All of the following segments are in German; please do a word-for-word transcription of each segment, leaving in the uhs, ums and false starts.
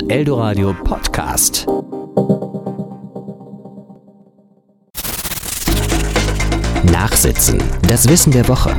Eldoradio Podcast. Nachsitzen. Das Wissen der Woche.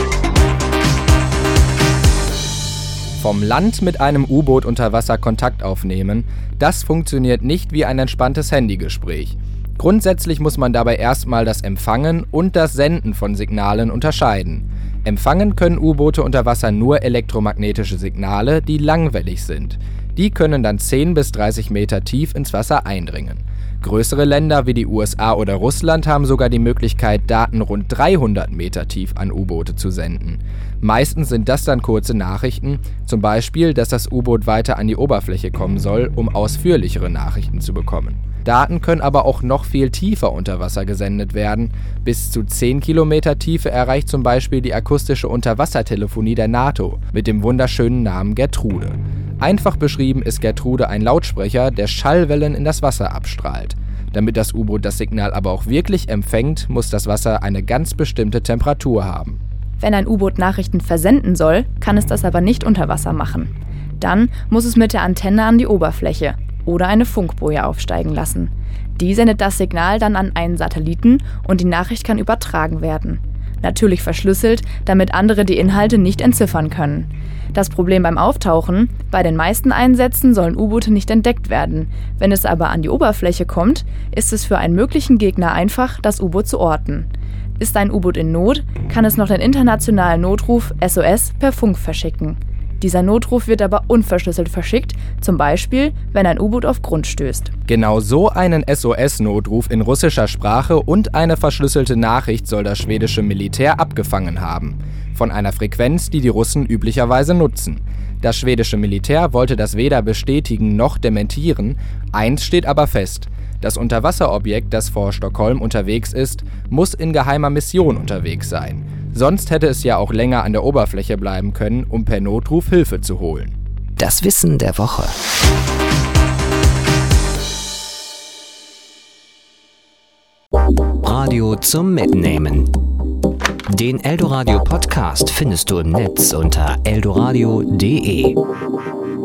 Vom Land mit einem U-Boot unter Wasser Kontakt aufnehmen, das funktioniert nicht wie ein entspanntes Handygespräch. Grundsätzlich muss man dabei erstmal das Empfangen und das Senden von Signalen unterscheiden. Empfangen können U-Boote unter Wasser nur elektromagnetische Signale, die langwellig sind. Die können dann zehn bis dreißig Meter tief ins Wasser eindringen. Größere Länder wie die U S A oder Russland haben sogar die Möglichkeit, Daten rund dreihundert Meter tief an U-Boote zu senden. Meistens sind das dann kurze Nachrichten, zum Beispiel, dass das U-Boot weiter an die Oberfläche kommen soll, um ausführlichere Nachrichten zu bekommen. Daten können aber auch noch viel tiefer unter Wasser gesendet werden. Bis zu zehn Kilometer Tiefe erreicht zum Beispiel die akustische Unterwassertelefonie der NATO mit dem wunderschönen Namen Gertrude. Einfach beschrieben ist Gertrude ein Lautsprecher, der Schallwellen in das Wasser abstrahlt. Damit das U-Boot das Signal aber auch wirklich empfängt, muss das Wasser eine ganz bestimmte Temperatur haben. Wenn ein U-Boot Nachrichten versenden soll, kann es das aber nicht unter Wasser machen. Dann muss es mit der Antenne an die Oberfläche oder eine Funkboje aufsteigen lassen. Die sendet das Signal dann an einen Satelliten und die Nachricht kann übertragen werden. Natürlich verschlüsselt, damit andere die Inhalte nicht entziffern können. Das Problem beim Auftauchen: Bei den meisten Einsätzen sollen U-Boote nicht entdeckt werden. Wenn es aber an die Oberfläche kommt, ist es für einen möglichen Gegner einfach, das U-Boot zu orten. Ist ein U-Boot in Not, kann es noch den internationalen Notruf S O S per Funk verschicken. Dieser Notruf wird aber unverschlüsselt verschickt, zum Beispiel, wenn ein U-Boot auf Grund stößt. Genau so einen S O S-Notruf in russischer Sprache und eine verschlüsselte Nachricht soll das schwedische Militär abgefangen haben. Von einer Frequenz, die die Russen üblicherweise nutzen. Das schwedische Militär wollte das weder bestätigen noch dementieren. Eins steht aber fest: Das Unterwasserobjekt, das vor Stockholm unterwegs ist, muss in geheimer Mission unterwegs sein. Sonst hätte es ja auch länger an der Oberfläche bleiben können, um per Notruf Hilfe zu holen. Das Wissen der Woche. Radio zum Mitnehmen. Den Eldoradio Podcast findest du im Netz unter eldoradio punkt de.